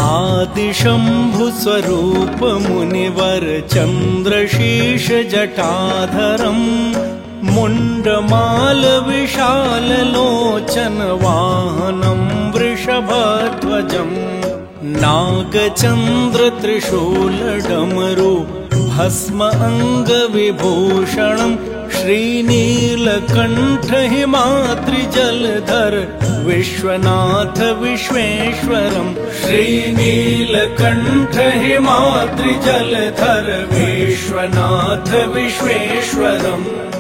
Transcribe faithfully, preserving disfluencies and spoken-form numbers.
आदिशम्भुस्वरूप मुनिवर चन्द्रशीर्ष जटाधरम् मुण्डमाल विशाल लोचन वाहनं वृषभध्वजम् नागचन्द्र त्रिशूल डमरु भस्म अंग विभूषणम् श्रीनीलकण्ठ हिमाद्रि जलधर विश्वनाथ विश्वेश्वरम् श्रीनीलकण्ठ हिमाद्रि जलधर विश्वनाथ विश्वेश्वरम्।